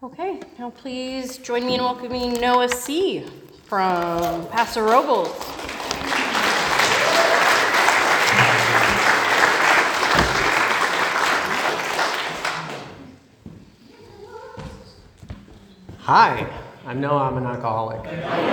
Okay, now please join me in welcoming Noah C. from Paso Robles. Hi, I'm Noah, I'm an alcoholic.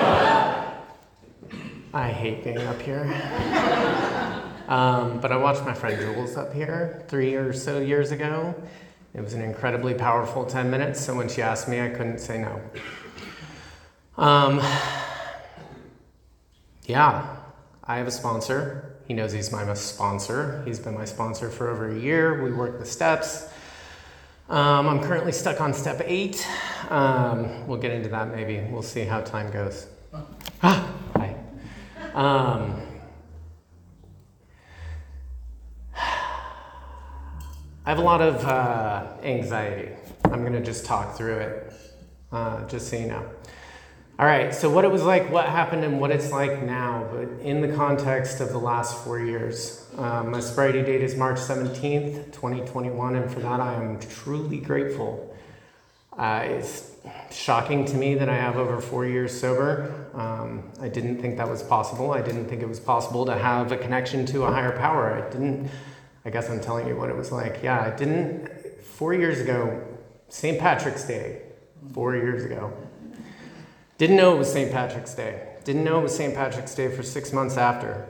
I hate being up here. But I watched my friend Jules up here 3 or so years ago. It was an incredibly powerful 10 minutes, so when she asked me, I couldn't say no. Yeah, I have a sponsor. He knows he's my sponsor. He's been my sponsor for over a year. We work the steps. I'm currently stuck on step 8. We'll get into that maybe. We'll see how time goes. Hi. I have a lot of anxiety. I'm going to just talk through it, just so you know. All right, so what it was like, what happened, and what it's like now, but in the context of the last 4 years. My sobriety date is March 17th, 2021, and for that I am truly grateful. It's shocking to me that I have over 4 years sober. I didn't think that was possible. I didn't think it was possible to have a connection to a higher power. I guess I'm telling you what it was like. Yeah, I didn't, 4 years ago, St. Patrick's Day, 4 years ago. Didn't know it was St. Patrick's Day. Didn't know it was St. Patrick's Day for 6 months after.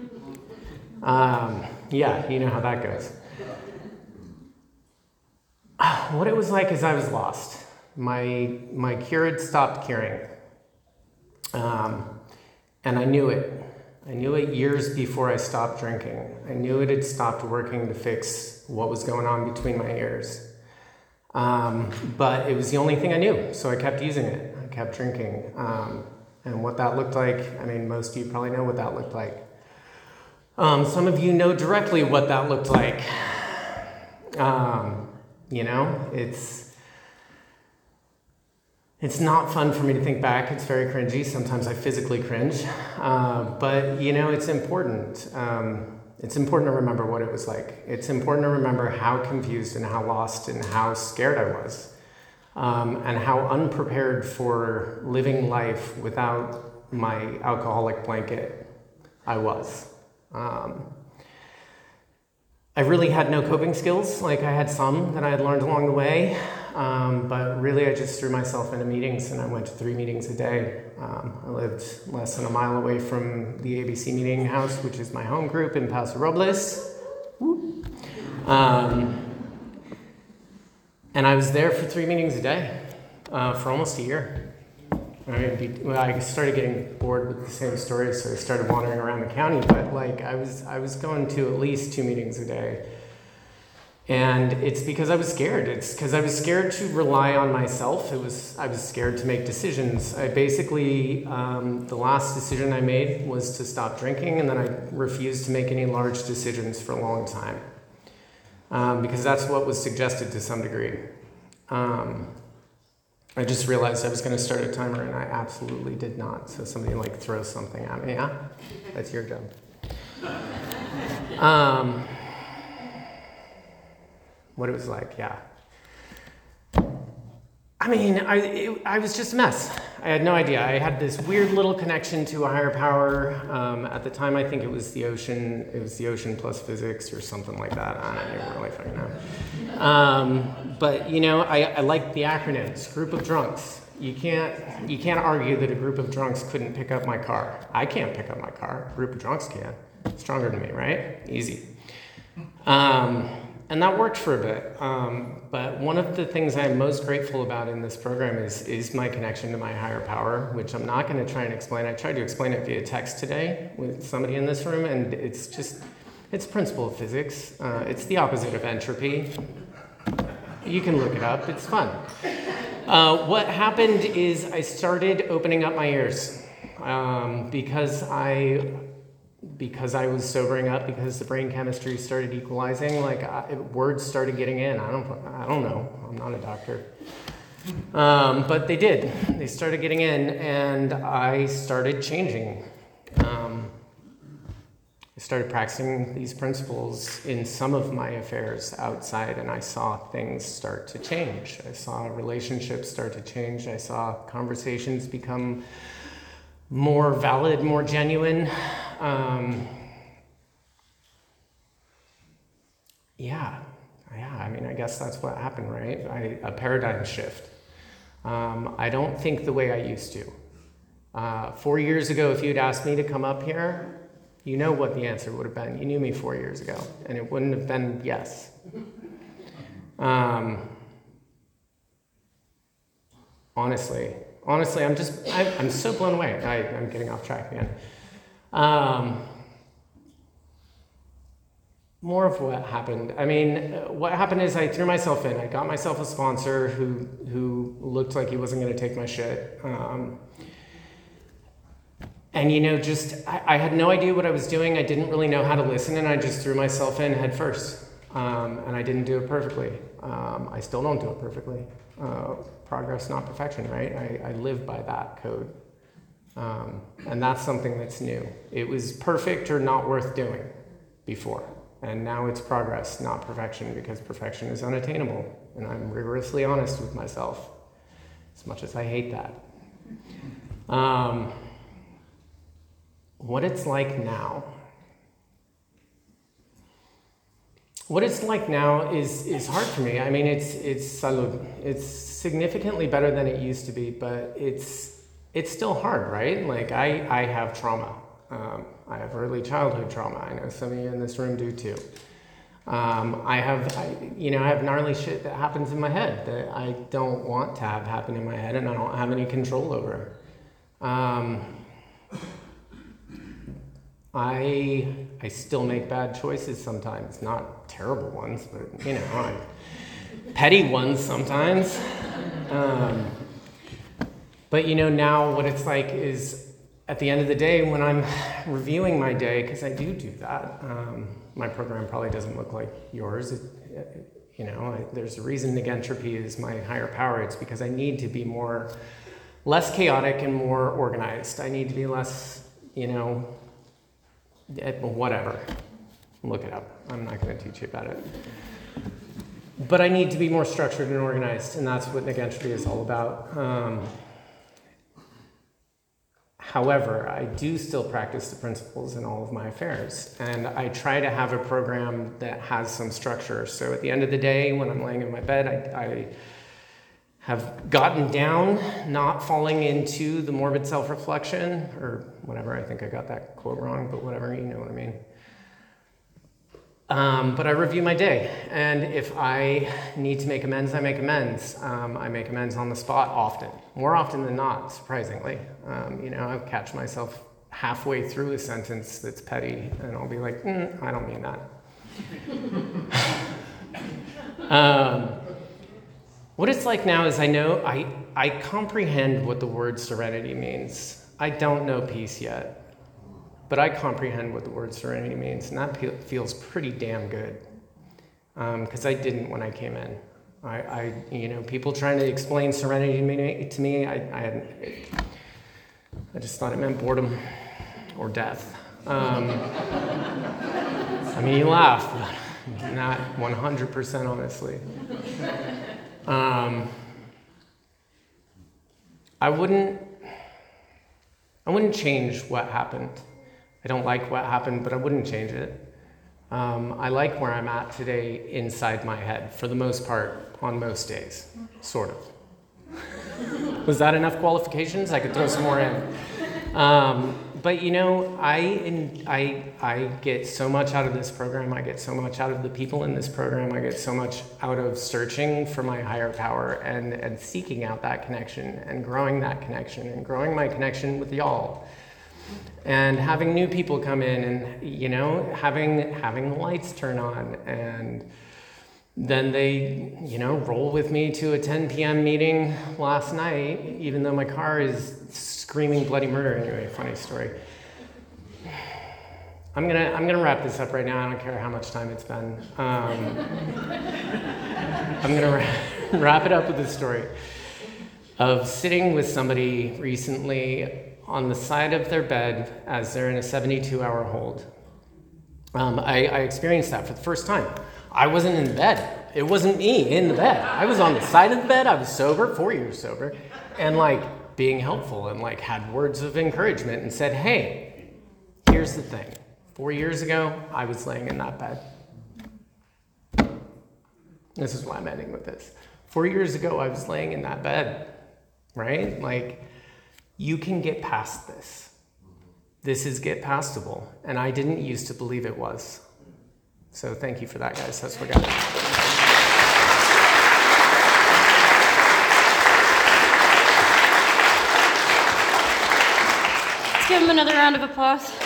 Yeah, you know how that goes. What it was like is I was lost. My cure had stopped curing. And I knew it. I knew it years before I stopped drinking. I knew it had stopped working to fix what was going on between my ears. But it was the only thing I knew, so I kept using it. I kept drinking. And what that looked like, I mean, most of you probably know what that looked like. Some of you know directly what that looked like. You know, it's not fun for me to think back. It's very cringy. Sometimes I physically cringe. But, you know, it's important. It's important to remember what it was like. It's important to remember how confused and how lost and how scared I was. And how unprepared for living life without my alcoholic blanket I was. I really had no coping skills. Like, I had some that I had learned along the way. But really I just threw myself into meetings, and I went to 3 meetings a day. I lived less than a mile away from the ABC meeting house, which is my home group in Paso Robles. And I was there for 3 meetings a day for almost a year. I started getting bored with the same stories, so I started wandering around the county, but like I was going to at least 2 meetings a day. And it's because I was scared. It's because I was scared to rely on myself. I was scared to make decisions. I basically, the last decision I made was to stop drinking, and then I refused to make any large decisions for a long time. Because that's what was suggested to some degree. I just realized I was going to start a timer, and I absolutely did not. So somebody like throws something at me. Yeah, that's your job. What it was like, yeah. I mean, I was just a mess. I had no idea. I had this weird little connection to a higher power. At the time, I think it was the ocean. It was the ocean plus physics or something like that. I don't even really fucking know. But you know, I liked the acronyms. Group of drunks. You can't argue that a group of drunks couldn't pick up my car. I can't pick up my car. A group of drunks can. Stronger than me, right? Easy. And that worked for a bit. But one of the things I'm most grateful about in this program is my connection to my higher power, which I'm not going to try and explain. I tried to explain it via text today with somebody in this room, and it's principle of physics. It's the opposite of entropy. You can look it up. It's fun. What happened is I started opening up my ears because I was sobering up, because the brain chemistry started equalizing, words started getting in. I don't know. I'm not a doctor. But they did. They started getting in, and I started changing. I started practicing these principles in some of my affairs outside, and I saw things start to change. I saw relationships start to change. I saw conversations become more valid, more genuine. I mean, I guess that's what happened, right? A paradigm shift. I don't think the way I used to. 4 years ago, if you'd asked me to come up here, you know what the answer would have been. You knew me 4 years ago, and it wouldn't have been yes. Honestly, I'm so blown away. I'm getting off track again. More of what happened. I mean, what happened is I threw myself in. I got myself a sponsor who looked like he wasn't going to take my shit. And I had no idea what I was doing. I didn't really know how to listen, and I just threw myself in head first. And I didn't do it perfectly. I still don't do it perfectly. Progress, not perfection, right? I live by that code. And that's something that's new. It was perfect or not worth doing before. And now it's progress, not perfection, because perfection is unattainable. And I'm rigorously honest with myself, as much as I hate that. What it's like now. What it's like now is hard for me. I mean, it's significantly better than it used to be, but it's still hard, right? Like I have trauma. I have early childhood trauma. I know some of you in this room do too. I have gnarly shit that happens in my head that I don't want to have happen in my head, and I don't have any control over. I still make bad choices sometimes, not terrible ones, but petty ones sometimes. But now what it's like is at the end of the day when I'm reviewing my day, because I do that. My program probably doesn't look like yours. There's a reason negentropy is my higher power. It's because I need to be less chaotic and more organized. I need to be less, whatever. Look it up. I'm not going to teach you about it. But I need to be more structured and organized, and that's what negentropy is all about. However, I do still practice the principles in all of my affairs, and I try to have a program that has some structure. So at the end of the day, when I'm laying in my bed, I have gotten down, not falling into the morbid self-reflection, or whatever. I think I got that quote wrong, but whatever, you know what I mean. But I review my day, and if I need to make amends, I make amends. I make amends on the spot often, more often than not, surprisingly. I'll catch myself halfway through a sentence that's petty, and I'll be like, I don't mean that. What it's like now is I comprehend what the word serenity means. I don't know peace yet. But I comprehend what the word serenity means, and that feels pretty damn good. Because I didn't when I came in. People trying to explain serenity to me, I just thought it meant boredom or death. You laugh, but not 100% honestly. I wouldn't change what happened. I don't like what happened, but I wouldn't change it. I like where I'm at today inside my head, for the most part, on most days, sort of. Was that enough qualifications? I could throw some more in. But I get so much out of this program. I get so much out of the people in this program. I get so much out of searching for my higher power and seeking out that connection and growing that connection and growing my connection with y'all. And having new people come in and, having the lights turn on, and then they, roll with me to a 10 p.m. meeting last night, even though my car is screaming bloody murder. Anyway, funny story. I'm gonna wrap this up right now. I don't care how much time it's been. I'm gonna wrap it up with a story of sitting with somebody recently on the side of their bed as they're in a 72-hour hold. I experienced that for the first time. I wasn't in bed. It wasn't me in the bed. I was on the side of the bed. I was sober, 4 years sober, and like being helpful and like had words of encouragement and said, hey, here's the thing. 4 years ago, I was laying in that bed. This is why I'm ending with this. 4 years ago, I was laying in that bed, right? Like, you can get past this. This is get pastable. And I didn't used to believe it was. So thank you for that, guys. That's what I got. Let's give him another round of applause.